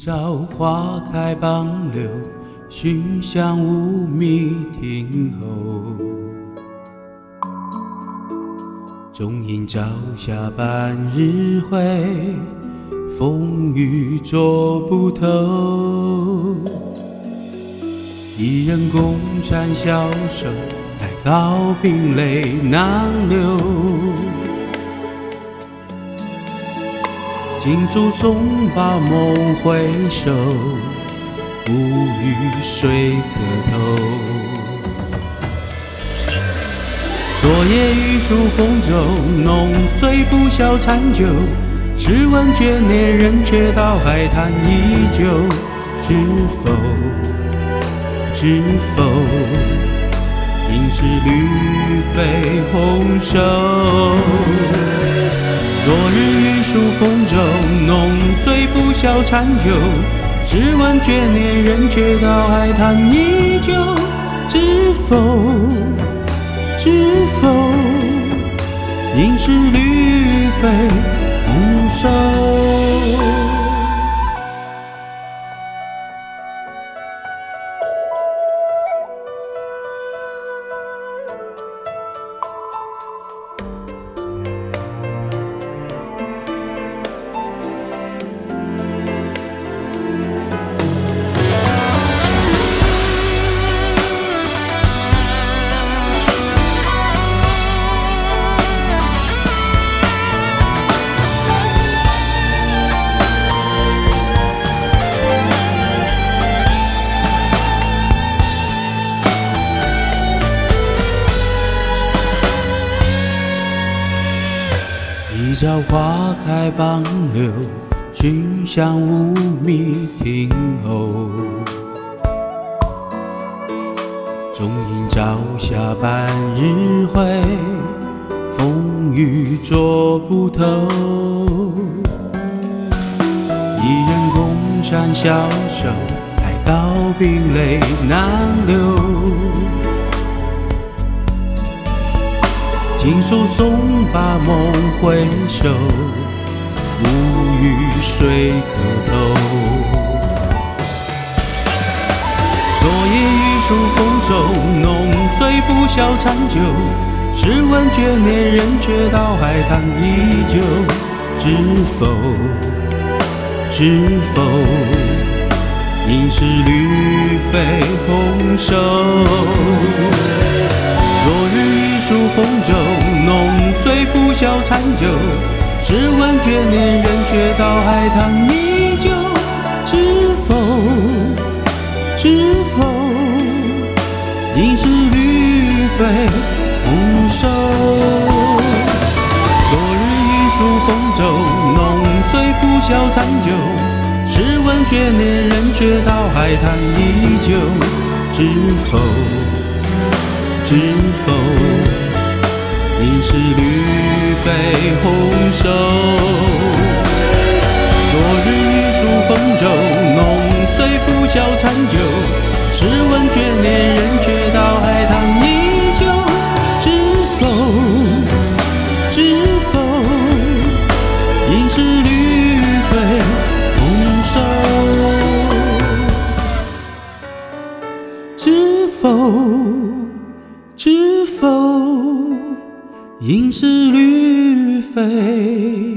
朝花开傍柳，寻香无觅庭后。纵饮朝霞半日晖，风雨捉不透。一人共禅消瘦，太高鬓泪难流。尽诉松罢梦回首，无语水可投。昨夜雨疏风骤，浓岁不消残酒。试问卷内人，却道海棠依旧。知否？知否？应是绿肥红瘦。昨日雨疏风骤，浓岁不消残酒。试问卷内人，却道海棠依旧。知否？知否？应是绿肥红瘦。一朝花开傍柳，寻香无觅庭后。纵饮朝霞半日晖，风雨捉不透。一人共禅消瘦，太高鬓泪难流。尽诉松罢梦回首，无语水可投。昨夜雨疏风骤，浓岁不消残酒。试问卷内人，却道海棠依旧。知否？知否？应是绿肥红瘦。昨日雨疏风骤，浓岁不消残酒。试问卷内人，却道海棠依旧。知否？知否？应是绿肥红瘦。昨日雨疏风骤，浓岁不消残酒。试问卷内人，却道海棠依旧。知否？知否？应是绿肥红瘦。昨日雨疏风骤，浓岁不消残酒。试问卷内人，却道海棠依旧。知否？知否？应是绿肥红瘦。知否？知否？应是绿肥